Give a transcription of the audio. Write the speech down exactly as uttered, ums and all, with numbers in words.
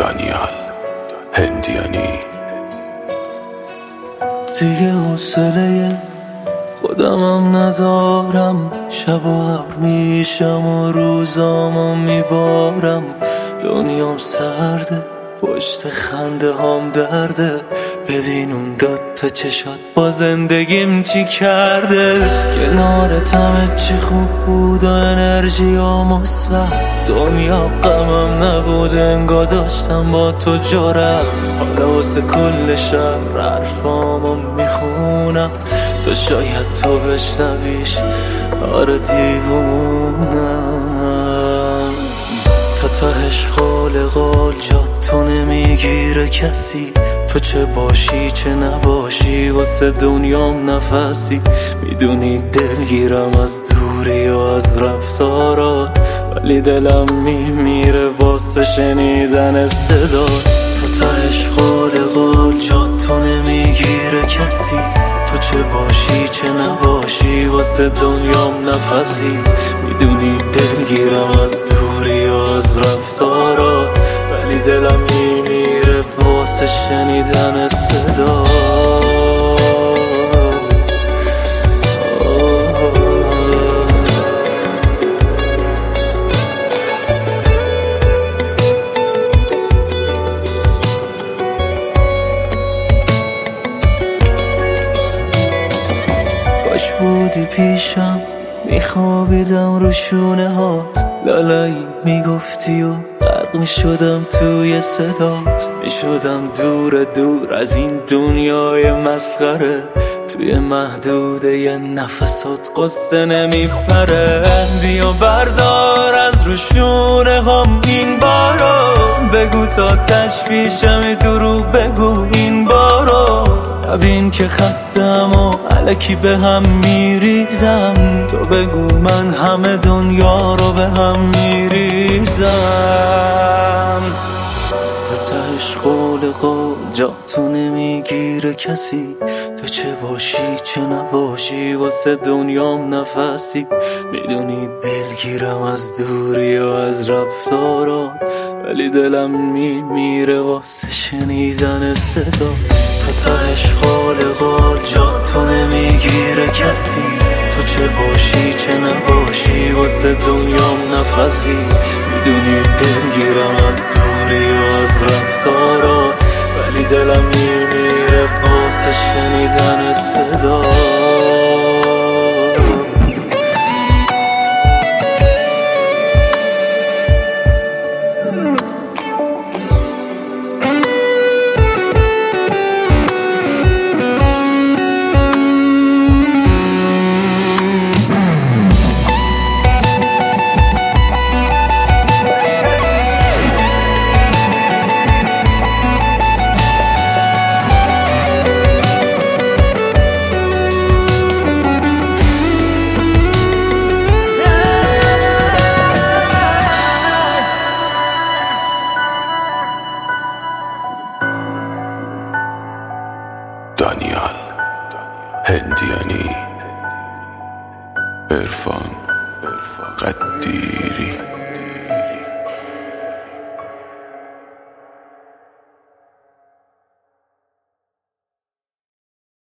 دانیال هندیانی. دیگه حوصله خودمم ندارم، شب و ابر میشم و روزامو میبارم. دنیام سرده، پشت خنده هام درده. ببین اون دوتا چشات با زندگیم چی کرده. کنارت همه چی خوب بود و انرژی و مثبت. دنیا غمم نبود، انگار داشتم با تو جرأت. حالا واسه کل شب حرفامو میخونم، تو شاید تو بشنویش، آره دیوونم. تا تهش قال قال جا تو نمیگیره کسی. تو چه باشی چه نباشی واسه دنیام نفسی. میدونی دلگیرم از دوری و از رفتارات، ولی دلم میمیره واسه شنیدن صدات. تا تهش قال قال جا تو نمیگیره کسی. تو چه باشی چه نباشی واسه دنیام نفسی. میدونی دلگیرم از دوری و از رفتارات، ولی دلم میمیره واسه شنیدن صدا. کاش بودی پیشم، میخوابیدم رو شونه هات. لالایی میگفتی و غرق میشدم توی صدات. میشدم دور دور از این دنیای مسخره. توی محدوده یه نفسات قصه نمیپره. بیا بردار از رو شونه هم این بارو. بگو تا تشویشم دروغ بگو این بارو. ببین که خستم و الکی به هم میریزم. تو بگو من همه دنیا رو به هم میریزم. تو تهش قول قول جا تو نمیگیره کسی. تو چه باشی چه نباشی واسه دنیام نفسی. میدونی دلگیرم از دوری و از رفتارات، ولی دلم میمیره واسه شنیدن صدا. تو تهش قال قال جا تو نمیگیره کسی. تو چه باشی چه نباشی واسه دنیام نفسی. میدونی دلگیرم از دوری و از رفتارات، ولی دلم میمیره واسه شنیدن صدا. دانیال هندیانی. عرفان قدیری.